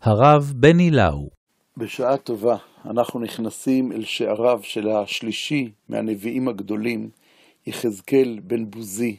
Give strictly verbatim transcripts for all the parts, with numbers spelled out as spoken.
הרב בני לאו. בשעה טובה אנחנו נכנסים אל שעריו של השלישי מהנביאים הגדולים, יחזקאל בן בוזי.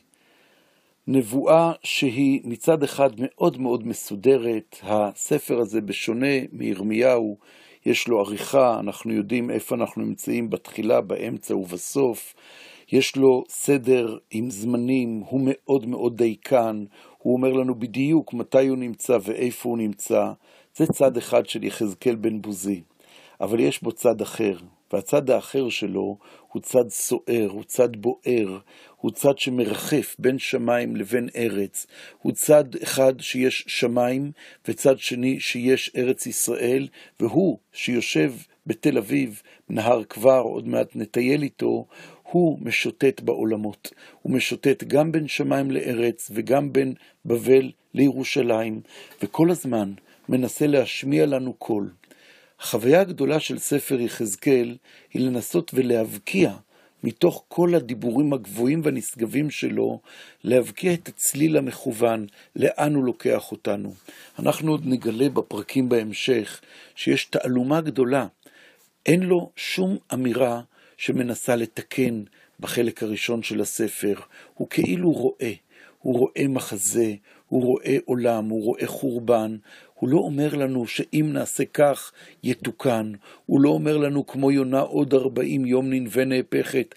נבואה שהיא מצד אחד מאוד מאוד מסודרת. הספר הזה בשונה מירמיהו, יש לו עריכה, אנחנו יודעים איפה אנחנו נמצאים בתחילה, באמצע ובסוף. יש לו סדר עם זמנים, הוא מאוד מאוד דייקן, הוא אומר לנו בדיוק מתי הוא נמצא ואיפה הוא נמצא. זה צד אחד של יחזקאל בן בוזי, אבל יש בו צד אחר, והצד האחר שלו הוא צד סוער, הוא צד בוער, הוא צד שמרחף בין שמיים לבין ארץ, הוא צד אחד שיש שמיים וצד שני שיש ארץ ישראל, והוא שיושב בתל אביב, נהר כבר, עוד מעט נטייל איתו, הוא משוטט בעולמות, הוא משוטט גם בין שמיים לארץ וגם בין בבל לירושלים, וכל הזמן מנסה להשמיע לנו קול. החוויה הגדולה של ספר יחזקאל היא לנסות ולהבקיע מתוך כל הדיבורים הגבוהים והנשגבים שלו, להבקיע את הצליל המכוון, לאן הוא לוקח אותנו. אנחנו עוד נגלה בפרקים בהמשך שיש תעלומה גדולה, אין לו שום אמירה שמנסה לתקן בחלק הראשון של הספר, הוא כאילו רואה, הוא רואה מחזה, הוא רואה עולם, הוא רואה חורבן, הוא לא אומר לנו שאם נעשה כך יתוקן, הוא לא אומר לנו כמו יונה עוד ארבעים יום ננבה נהפכת,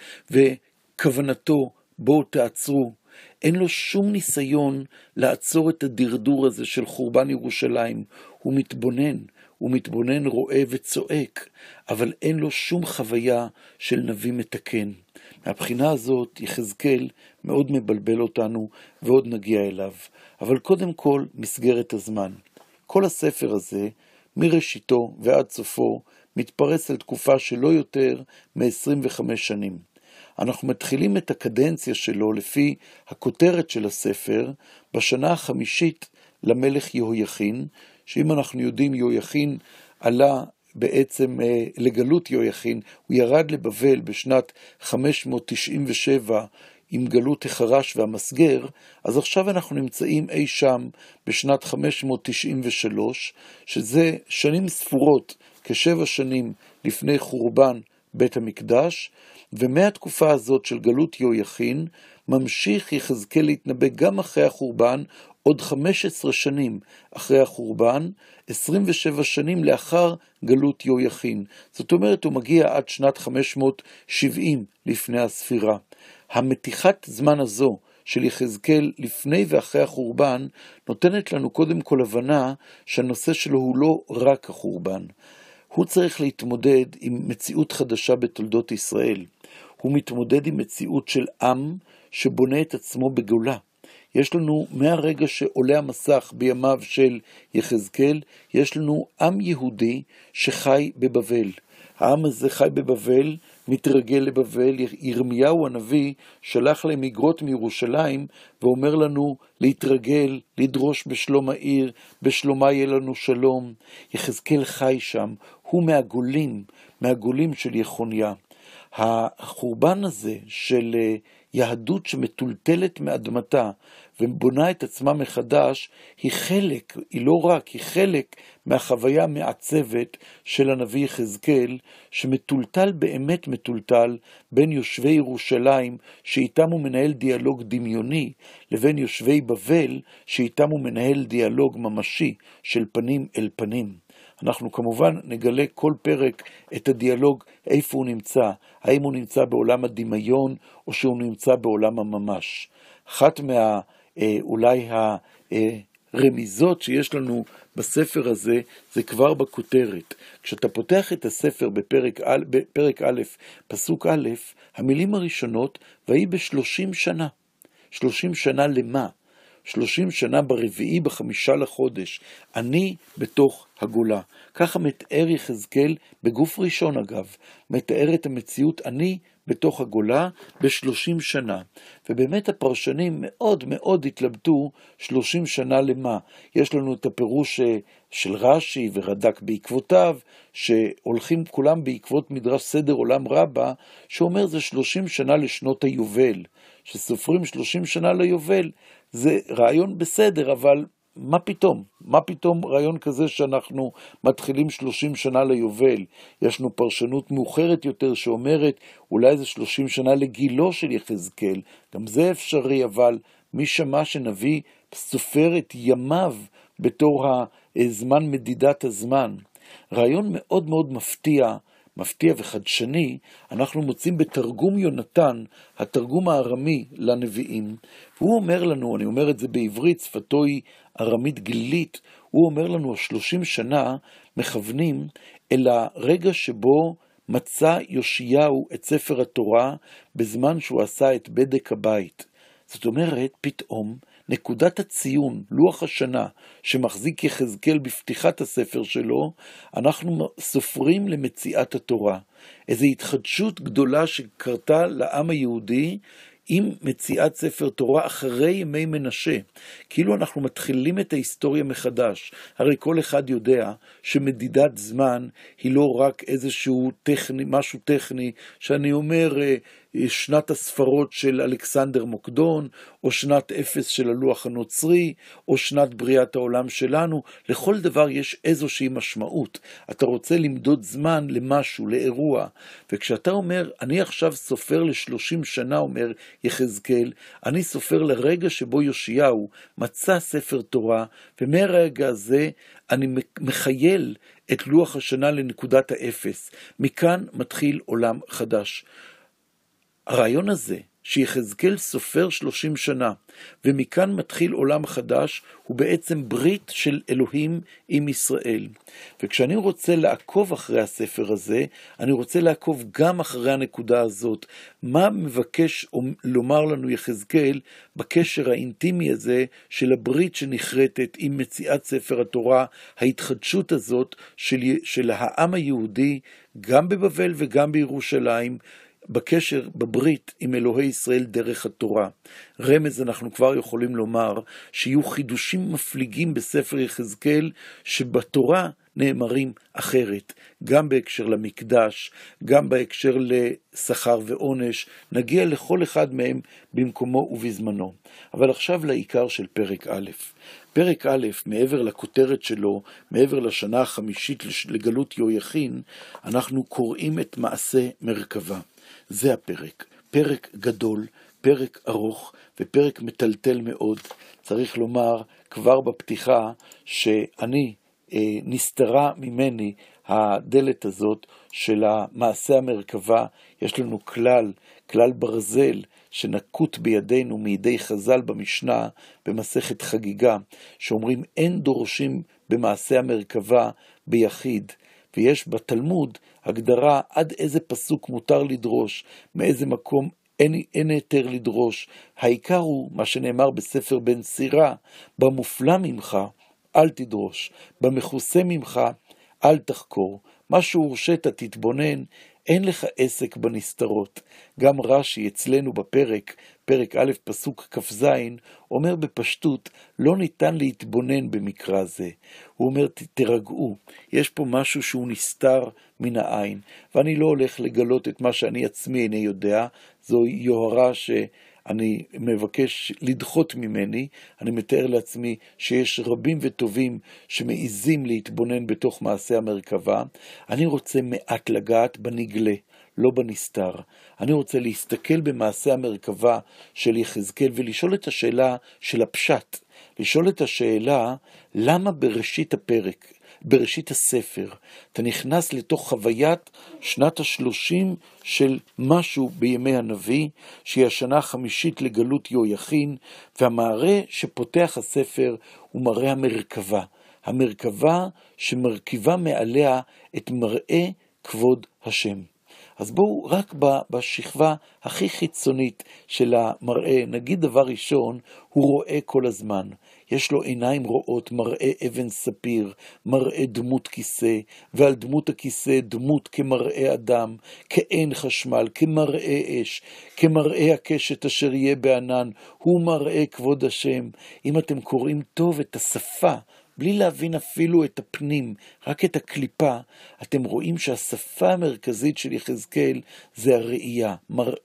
וכוונתו בואו תעצרו. אין לו שום ניסיון לעצור את הדרדור הזה של חורבן ירושלים, הוא מתבונן, הוא מתבונן, רואה וצועק, אבל אין לו שום חוויה של נביא מתקן. מהבחינה הזאת יחזקאל מאוד מבלבל אותנו ועוד נגיע אליו. אבל קודם כל מסגרת הזמן. כל הספר הזה, מראשיתו ועד סופו, מתפרס על תקופה שלא יותר מ-עשרים וחמש שנים. אנחנו מתחילים את הקדנציה שלו לפי הכותרת של הספר בשנה החמישית למלך יהויכין, שאם אנחנו יודעים יהויכין עלה בעצם לגלות יהויכין, הוא ירד לבבל בשנת חמש מאות תשעים ושבע עם גלות החרש והמסגר, אז עכשיו אנחנו נמצאים אי שם בשנת חמש מאות תשעים ושלוש, שזה שנים ספורות, כשבע שנים לפני חורבן בית המקדש, ומהתקופה הזאת של גלות יהויכין, ממשיך יחזקאל להתנבא גם אחרי החורבן, עוד חמש עשרה שנים אחרי החורבן, עשרים ושבע שנים לאחר גלות יהויכין. זאת אומרת, הוא מגיע עד שנת חמש מאות שבעים לפני הספירה. המתיחת זמן הזו של יחזקאל לפני ואחרי החורבן, נותנת לנו קודם כל הבנה שהנושא שלו הוא לא רק החורבן. הוא צריך להתמודד עם מציאות חדשה בתולדות ישראל. הוא מתמודד עם מציאות של עם שבונה את עצמו בגולה. יש לנו מהרגע שעולה המסך בימיו של יחזקאל, יש לנו עם יהודי שחי בבבל. העם הזה חי בבבל, מתרגל לבבל. ירמיהו הנביא שלח להם איגרות מירושלים ואומר לנו להתרגל, לדרוש בשלום העיר, בשלומה יהיה לנו שלום. יחזקאל חי שם, הוא מהגולים, מהגולים של יחוניה. החורבן הזה של יהדות שמטולטלת מאדמתה ובונה את עצמה מחדש, היא חלק, היא לא רק, היא חלק מהחוויה מעצבת של הנביא יחזקאל, שמטולטל באמת מטולטל בין יושבי ירושלים, שאיתם הוא מנהל דיאלוג דמיוני, לבין יושבי בבל, שאיתם הוא מנהל דיאלוג ממשי של פנים אל פנים. אנחנו כמובן נגלה כל פרק את הדיאלוג, איפה הוא נמצא, האם הוא נמצא בעולם הדמיון, או שהוא נמצא בעולם הממש. אחת מה, אה, אולי הרמיזות שיש לנו בספר הזה, זה כבר בכותרת. כשאתה פותח את הספר בפרק א', בפרק א', פסוק א', המילים הראשונות, והיא בשלושים שנה. שלושים שנה למה? שלושים שנה ברביעי בחמישה לחודש, אני בתוך הגולה. ככה מתאר יחזקאל, בגוף ראשון אגב, מתאר את המציאות אני בתוך הגולה בשלושים שנה. ובאמת הפרשנים מאוד מאוד התלבטו שלושים שנה למה. יש לנו את הפירוש של רש"י ורד"ק בעקבותיו, שהולכים כולם בעקבות מדרש סדר עולם רבה, שאומר זה שלושים שנה לשנות היובל. שסופרים שלושים שנה ליובל, זה רעיון בסדר, אבל מה פתאום? מה פתאום רעיון כזה שאנחנו מתחילים שלושים שנה ליובל? יש לנו פרשנות מאוחרת יותר שאומרת, אולי זה שלושים שנה לגילו של יחזקאל. גם זה אפשרי, אבל מי שמע שנביא סופר את ימיו בתור הזמן מדידת הזמן. רעיון מאוד מאוד מפתיע, מפתיע וחדשני, אנחנו מוצאים בתרגום יונתן, התרגום הארמי לנביאים. הוא אומר לנו, אני אומר את זה בעברית, שפתו היא ארמית גלילית, הוא אומר לנו, השלושים שנה מכוונים אל הרגע שבו מצא יאשיהו את ספר התורה, בזמן שהוא עשה את בדק הבית. זאת אומרת, פתאום, נקודת הציון, לוח השנה, שמחזיק יחזקאל בפתיחת הספר שלו, אנחנו סופרים למציאת התורה. איזו התחדשות גדולה שקרתה לעם היהודי, עם מציאת ספר תורה אחרי ימי מנשה. כאילו אנחנו מתחילים את ההיסטוריה מחדש. הרי כל אחד יודע שמדידת זמן היא לא רק איזשהו טכני, משהו טכני, שאני אומר שנת הספרות של אלכסנדר מוקדון, או שנת אפס של הלוח הנוצרי, או שנת בריאת העולם שלנו. לכל דבר יש איזושהי משמעות. אתה רוצה למדוד זמן למשהו, לאירוע. וכשאתה אומר, אני עכשיו סופר לשלושים שנה, אומר יחזקאל, אני סופר לרגע שבו יאשיהו מצא ספר תורה, ומהרגע הזה אני מחייל את לוח השנה לנקודת האפס. מכאן מתחיל עולם חדש. הרעיון הזה, שיחזקאל סופר שלושים שנה, ומכאן מתחיל עולם חדש, הוא בעצם ברית של אלוהים עם ישראל. וכשאני רוצה לעקוב אחרי הספר הזה, אני רוצה לעקוב גם אחרי הנקודה הזאת. מה מבקש לומר לנו יחזקאל בקשר האינטימי הזה של הברית שנחרטת עם מציאת ספר התורה, ההתחדשות הזאת של, של העם היהודי, גם בבבל וגם בירושלים, בקשר, בברית עם אלוהי ישראל דרך התורה. רמז אנחנו כבר יכולים לומר שיהיו חידושים מפליגים בספר יחזקאל שבתורה נאמרים אחרת, גם בהקשר למקדש, גם בהקשר לשכר ועונש, נגיע לכל אחד מהם במקומו ובזמנו. אבל עכשיו לעיקר של פרק א'. פרק א', מעבר לכותרת שלו, מעבר לשנה החמישית לגלות יהויכין, אנחנו קוראים את מעשה מרכבה. זה הפרק, פרק גדול, פרק ארוך ופרק מטלטל מאוד. צריך לומר כבר בפתיחה שאני אה, נסתרה ממני הדלת הזאת של המעשה המרכבה. יש לנו כלל, כלל ברזל שנקוט בידינו מידי חז"ל במשנה במסכת חגיגה, שאומרים אין דורשים במעשה המרכבה ביחיד. ויש בתלמוד הגדרה עד איזה פסוק מותר לדרוש, מאיזה מקום אין, אין היתר לדרוש. העיקר הוא מה שנאמר בספר בן סירה, במופלא ממך אל תדרוש, במכוסה ממך אל תחקור, מה שהורשת תתבונן, אין לך עסק בנסתרות. גם רש"י אצלנו בפרק, פרק א' פסוק כ"ז, אומר בפשטות, לא ניתן להתבונן במקרא זה. הוא אומר, תרגעו, יש פה משהו שהוא נסתר מן העין, ואני לא הולך לגלות את מה שאני עצמי איני יודע, זו יוהרה שאני מבקש לדחות ממני. אני מתאר לעצמי שיש רבים וטובים שמעיזים להתבונן בתוך מעשה המרכבה. אני רוצה מעט לגעת בנגלה, לא בנסתר. אני רוצה להסתכל במעשה המרכבה של יחזקאל ולשאול את השאלה של הפשט, לשאול את השאלה למה בראשית הפרק, בראשית הספר, אתה נכנס לתוך חוויית שנת השלושים של משהו בימי הנביא, שהיא השנה החמישית לגלות יהויכין, והמראה שפותח הספר הוא מראה המרכבה, המרכבה שמרכיבה מעליה את מראה כבוד השם. אז בואו רק בשכבה הכי חיצונית של המראה, נגיד דבר ראשון, הוא רואה כל הזמן. יש לו עיניים רואות, מראה אבן ספיר, מראה דמות כיסא, ועל דמות הכיסא דמות כמראה אדם, כאין חשמל, כמראה אש, כמראה הקשת אשר יהיה בענן, הוא מראה כבוד השם. אם אתם קוראים טוב את השפה, בלי להבין אפילו את הפנים, רק את הקליפה, אתם רואים שהשפה המרכזית של יחזקאל זה הראייה, מראה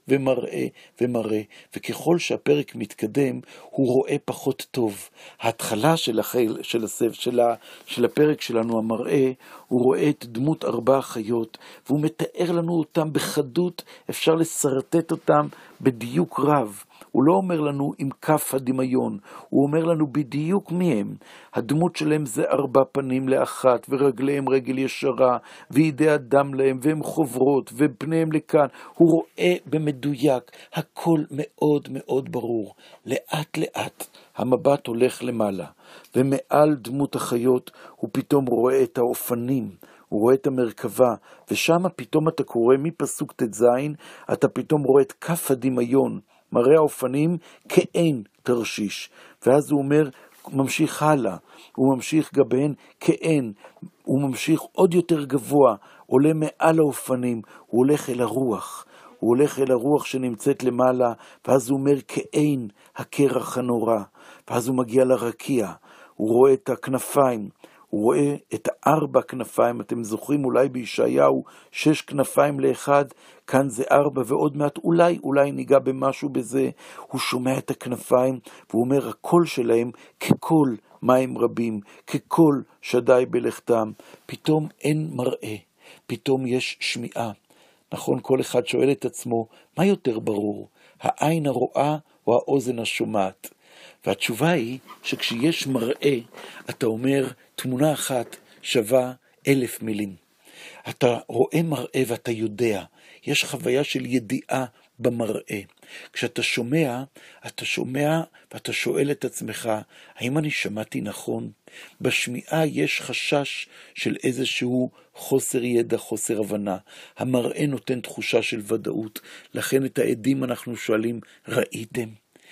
ומראה ומראה, וככל שהפרק מתקדם, הוא רואה פחות טוב. ההתחלה של, החיל, של, הסף, של, ה, של הפרק שלנו, המראה, הוא רואה את דמות ארבע החיות, והוא מתאר לנו אותם בחדות, אפשר לסרטט אותם בדיוק רב. הוא לא אומר לנו עם כף הדמיון, הוא אומר לנו בדיוק מי הם. הדמות שלהם זה ארבע פנים לאחת, ורגליהם רגל ישרה, וידי אדם להם, והם חוברות, ופניהם לכאן. הוא רואה במדויק, הכל מאוד מאוד ברור. לאט לאט המבט הולך למעלה, ומעל דמות החיות הוא פתאום רואה את האופנים, הוא רואה את המרכבה, ושם פתאום אתה קורא מפסוק תז, אתה פתאום רואה את כף הדמיון, מראה האופנים כאין תרשיש, ואז הוא אומר, ממשיך הלאה, הוא ממשיך גביהן כאין, הוא ממשיך עוד יותר גבוה, עולה מעל האופנים, הוא הולך אל הרוח, הוא הולך אל הרוח שנמצאת למעלה, ואז הוא אומר כאין הקרח הנורא, ואז הוא מגיע לרקיע, הוא רואה את הכנפיים, הוא רואה את ארבע כנפיים, אתם זוכרים אולי בישעיהו שש כנפיים לאחד, כאן זה ארבע ועוד מעט אולי, אולי ניגע במשהו בזה, הוא שומע את הכנפיים והוא אומר הקול שלהם כקול מים רבים, כקול שדי בלכתם, פתאום אין מראה, פתאום יש שמיעה, נכון כל אחד שואל את עצמו, מה יותר ברור, העין הרואה או האוזן השומעת? והתשובה היא שכשיש מראה, אתה אומר, תמונה אחת שווה אלף מילים. אתה רואה מראה ואתה יודע, יש חוויה של ידיעה במראה. כשאתה שומע, אתה שומע ואתה שואל את עצמך, האם אני שמעתי נכון? בשמיעה יש חשש של איזשהו חוסר ידע, חוסר הבנה. המראה נותן תחושה של ודאות, לכן את העדים אנחנו שואלים, ראיתם?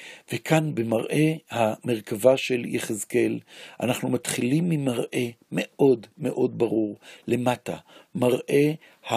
וכאן במראה המרכבה של יחזקאל, אנחנו מתחילים ממראה מאוד מאוד ברור, למטה, מראה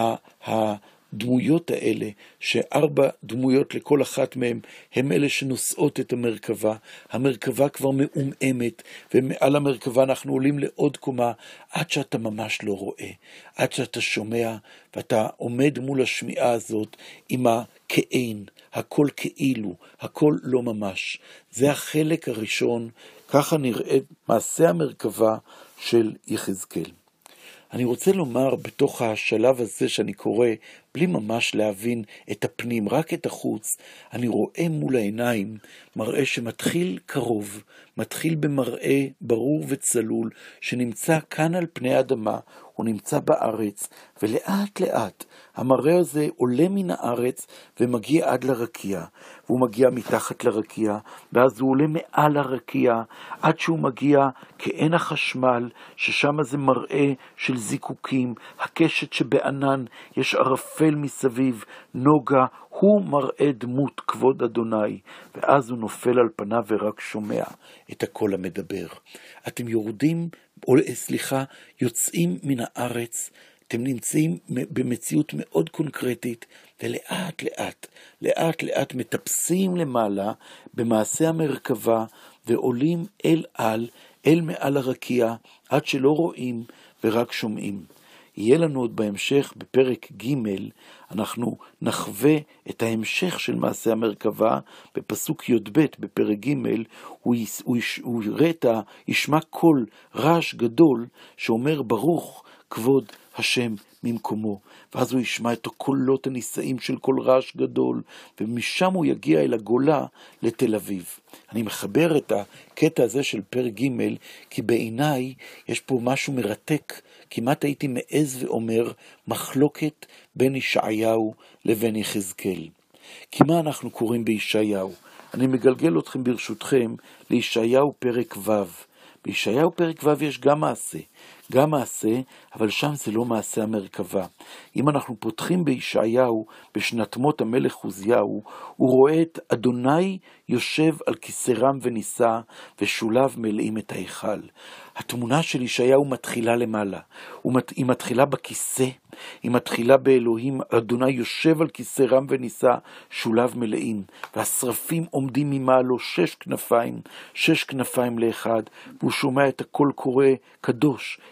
הדמויות האלה, שארבע דמויות לכל אחת מהם, הם אלה שנושאות את המרכבה, המרכבה כבר מאוממת, ומעל המרכבה אנחנו עולים לעוד קומה, עד שאתה ממש לא רואה, עד שאתה שומע, ואתה עומד מול השמיעה הזאת, עם הכאין, הכל כאילו, הכל לא ממש. זה החלק הראשון, ככה נראה מעשה המרכבה של יחזקאל. אני רוצה לומר בתוך השלב הזה שאני קורא, בלי ממש להבין את הפנים, רק את החוץ, אני רואה מול העיניים מראה שמתחיל קרוב, מתחיל במראה ברור וצלול, שנמצא כאן על פני האדמה, הוא נמצא בארץ, ולאט לאט המראה הזה עולה מן הארץ ומגיע עד לרקיע, והוא מגיע מתחת לרקיע, ואז הוא עולה מעל הרקיע, עד שהוא מגיע כעין החשמל, ששם זה מראה של זיקוקים, הקשת שבענן, יש ערפל מסביב, נוגה, הוא מראה דמות כבוד אדוני, ואז הוא נופל על פניו ורק שומע את הקול המדבר. אתם יורדים, או סליחה, יוצאים מן הארץ, אתם נמצאים במציאות מאוד קונקרטית, ולאט לאט, לאט לאט מטפסים למעלה במעשה המרכבה, ועולים אל על, אל מעל הרקיע, עד שלא רואים ורק שומעים. יהיה לנו עוד בהמשך, בפרק ג' אנחנו נחווה את ההמשך של מעשה המרכבה, בפסוק י"ב בפרק ג' הוא, הוא, הוא יראה את ה... ישמע קול רעש גדול שאומר ברוך כבוד השם ממקומו, ואז הוא ישמע את הקולות הנישאים של כל רעש גדול, ומשם הוא יגיע אל הגולה לתל אביב. אני מחבר את הקטע הזה של פרק ג' כי בעיניי יש פה משהו מרתק, כמעט הייתי מעז ואומר מחלוקת בין ישעיהו לבין יחזקאל. כי מה אנחנו קוראים בישעיהו? אני מגלגל אתכם ברשותכם לישעיהו פרק ו'. בישעיהו פרק ו' יש גם מעשה, גם מעשה, אבל שם זה לא מעשה המרכבה. אם אנחנו פותחים בישעיהו, בשנת מות המלך חוזיהו, הוא רואה את אדוני יושב על כיסא רם ונישא, ושוליו מלאים את ההיכל. התמונה של ישעיהו מתחילה למעלה, היא מתחילה בכיסא, היא מתחילה באלוהים, אדוני יושב על כיסא רם ונישא, שוליו מלאים, והשרפים עומדים ממעלו שש כנפיים, שש כנפיים לאחד, והוא שומע את הקול קורא, קדוש,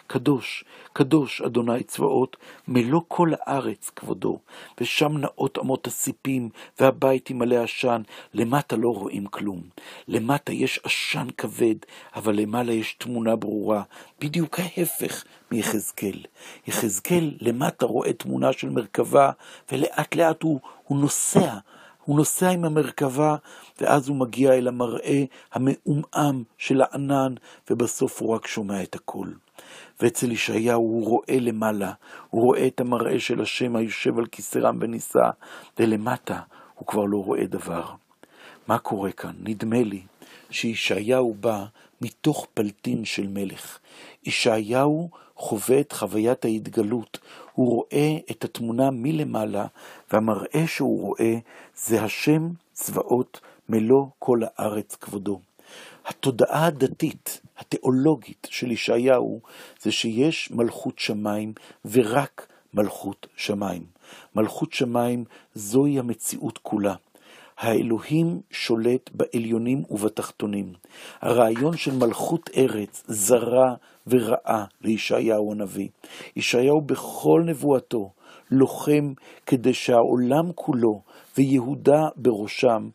קדוש, קדוש אדוני צבאות, מלוא כל הארץ כבודו. ושם נאות אמות הסיפים, והבית ימלא עשן, למטה לא רואים כלום. למטה יש עשן כבד, אבל למעלה יש תמונה ברורה, בדיוק ההפך מיחזקאל. יחזקאל למטה רואה תמונה של מרכבה, ולאט לאט הוא, הוא נוסע, הוא נוסע עם המרכבה, ואז הוא מגיע אל המראה המעומעם של הענן, ובסוף הוא רק שומע את הכל. ואצל ישעיהו הוא רואה למעלה, הוא רואה את המראה של השם היושב על כיסא רם ונישא, ולמטה הוא כבר לא רואה דבר. מה קורה כאן? נדמה לי שישעיהו בא מתוך פלטין של מלך. ישעיהו חווה את חוויית ההתגלות, הוא רואה את התמונה מלמעלה, והמראה שהוא רואה זה השם צבאות מלוא כל הארץ כבודו. התודעה הדתית, התיאולוגית של ישעיהו, זה שיש מלכות שמיים ורק מלכות שמיים. מלכות שמיים זוהי המציאות כולה. האלוהים שולט בעליונים ובתחתונים. הרעיון של מלכות ארץ זרה ורעה לישעיהו הנביא. ישעיהו בכל נבואתו לוחם כדי שהעולם כולו ויהודה בראשם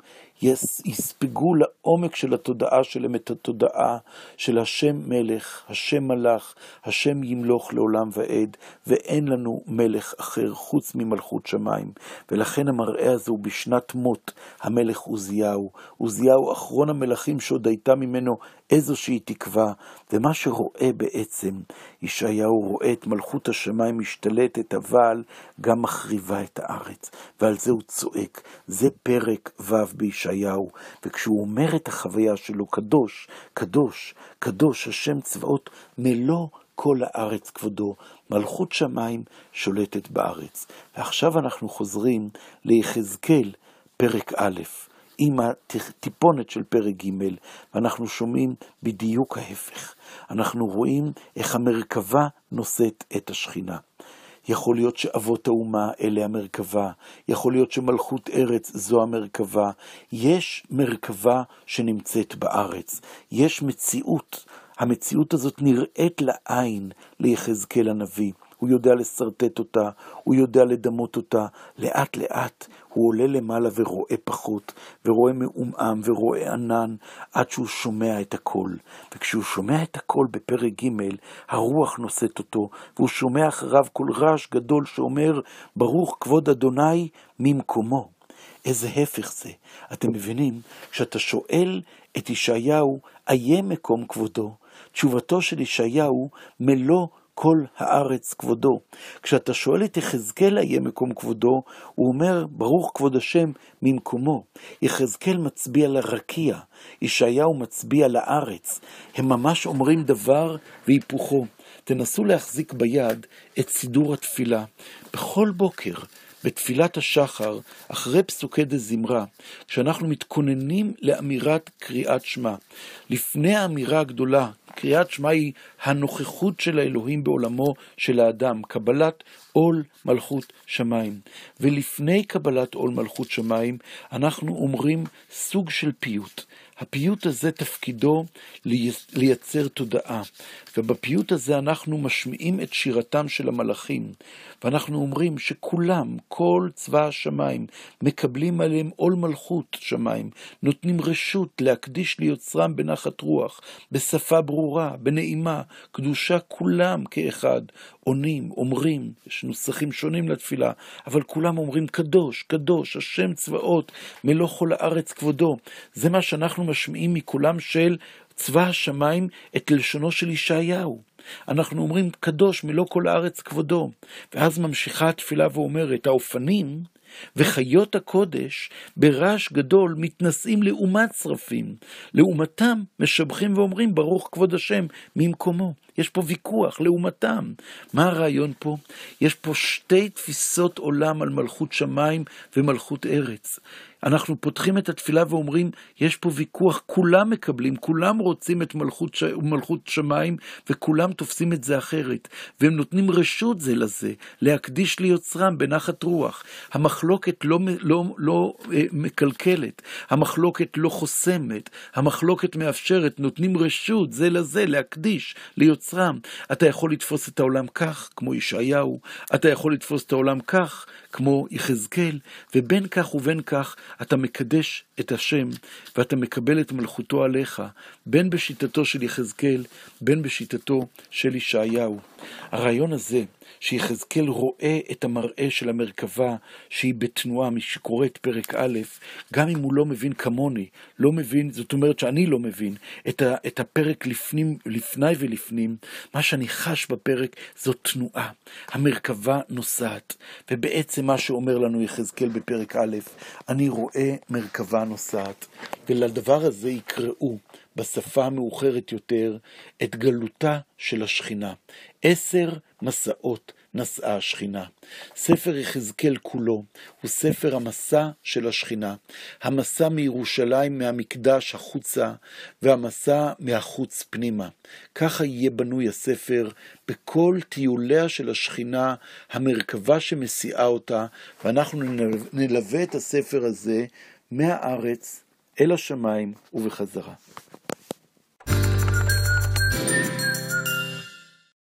יספגו לעומק של התודעה שלהם את התודעה של השם מלך, השם מלך, השם ימלוך לעולם ועד, ואין לנו מלך אחר חוץ ממלכות שמיים. ולכן המראה הזה הוא בשנת מות המלך עוזיהו. עוזיהו אחרון המלכים שעוד הייתה ממנו איזושהי תקווה, ומה שרואה בעצם, ישעיהו רואה את מלכות השמיים משתלטת, אבל גם מחריבה את הארץ, ועל זה הוא צועק. זה פרק ו' בישעיהו, וכשהוא אומר את החוויה שלו, קדוש, קדוש, קדוש, השם צבאות מלוא כל הארץ כבודו, מלכות שמיים שולטת בארץ. ועכשיו אנחנו חוזרים ליחזקאל פרק א', עם הטיפונת של פרק ג', ואנחנו שומעים בדיוק ההפך. אנחנו רואים איך המרכבה נושאת את השכינה. יכול להיות שאבות האומה אלה המרכבה, יכול להיות שמלכות ארץ זו המרכבה. יש מרכבה שנמצאת בארץ, יש מציאות. המציאות הזאת נראית לעין ליחזקאל הנביא. הוא יודע לסרטט אותה, הוא יודע לדמות אותה. לאט לאט הוא עולה למעלה ורואה פחות, ורואה מעומעם ורואה ענן, עד שהוא שומע את הכל. וכשהוא שומע את הכל בפרק ג', הרוח נושאת אותו, והוא שומע אחריו כל רעש גדול שאומר, ברוך כבוד אדוני ממקומו. איזה הפך זה. אתם מבינים? כשאתה שואל את ישעיהו, איה מקום כבודו? תשובתו של ישעיהו, מלוא כל הארץ כבודו. כשאתה שואל את יחזקאל איה מקום כבודו, הוא אומר, ברוך כבוד השם ממקומו. יחזקאל מצביע לרקיע, ישעיהו מצביע לארץ. הם ממש אומרים דבר והיפוכו. תנסו להחזיק ביד את סידור התפילה. בכל בוקר, בתפילת השחר, אחרי פסוקי דזמרה, כשאנחנו מתכוננים לאמירת קריאת שמע, לפני האמירה הגדולה, קריאת שמע היא הנוכחות של האלוהים בעולמו של האדם, קבלת עול מלכות שמיים. ולפני קבלת עול מלכות שמיים, אנחנו אומרים סוג של פיוט. הפיוט הזה תפקידו לייצר תודעה, ובפיוט הזה אנחנו משמיעים את שירתם של המלאכים, ואנחנו אומרים שכולם, כל צבא השמיים, מקבלים עליהם עול מלכות שמיים, נותנים רשות להקדיש ליוצרם בנחת רוח, בשפה ברורה, בנעימה, קדושה, כולם כאחד, עונים, אומרים, יש נוסחים שונים לתפילה, אבל כולם אומרים קדוש, קדוש, השם צבאות, מלוא כל הארץ כבודו. זה מה שאנחנו משמיעים מכולם של צבא השמיים את לשונו של ישעיהו. אנחנו אומרים קדוש מלוא כל הארץ כבודו. ואז ממשיכה התפילה ואומרת, האופנים וחיות הקודש ברעש גדול מתנשאים לעומת שרפים. לעומתם משבחים ואומרים ברוך כבוד השם ממקומו. יש פה ויכוח לעומתם. מה הרעיון פה? יש פה שתי תפיסות עולם על מלכות שמיים ומלכות ארץ. אנחנו פותחים את התפילה ואומרים, יש פה ויכוח, כולם מקבלים, כולם רוצים את מלכות, ש... מלכות שמיים, וכולם תופסים את זה אחרת, והם נותנים רשות זה לזה, להקדיש ליוצרם בנחת רוח. המחלוקת לא, לא, לא אה, מקלקלת, המחלוקת לא חוסמת, המחלוקת מאפשרת, נותנים רשות זה לזה, להקדיש ליוצרם. אתה יכול לתפוס את העולם כך, כמו ישעיהו, אתה יכול לתפוס את העולם כך, כמו יחזקאל, ובין כך ובין כך אתה מקדש את השם, ואתה מקבל את מלכותו עליך, בין בשיטתו של יחזקאל, בין בשיטתו של ישעיהו. הרעיון הזה, שיחזקאל רואה את המראה של המרכבה, שהיא בתנועה, מי שקורא את פרק א', גם אם הוא לא מבין כמוני, לא מבין, זאת אומרת שאני לא מבין, את, ה, את הפרק לפנים, לפני ולפנים, מה שאני חש בפרק זו תנועה. המרכבה נוסעת, ובעצם מה שאומר לנו יחזקאל בפרק א', אני רואה מרכבה נוסעת, ולדבר הזה יקראו בשפה המאוחרת יותר את גלותה של השכינה. עשר מסעות נסעה השכינה. ספר יחזקאל כולו הוא ספר המסע של השכינה. המסע מירושלים מהמקדש החוצה, והמסע מהחוץ פנימה. ככה יהיה בנוי הספר בכל טיוליה של השכינה, המרכבה שמסיעה אותה, ואנחנו נלווה את הספר הזה מהארץ אל השמיים ובחזרה.